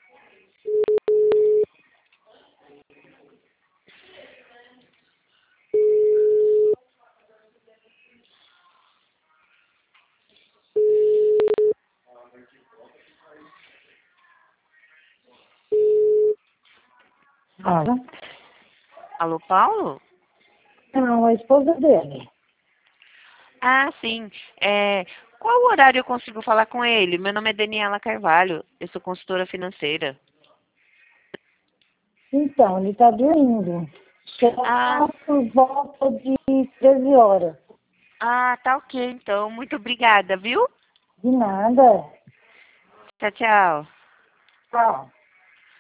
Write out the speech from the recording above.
Olha, Alô, Paulo? não, a esposa dele. Ah, sim. Qual horário eu consigo falar com ele? Meu nome é Daniela Carvalho, eu sou consultora financeira. Então, ele está dormindo. Ah, Será por volta de 13 horas. tá ok, então. Muito obrigada, viu? De nada. Tchau, tchau. Tchau.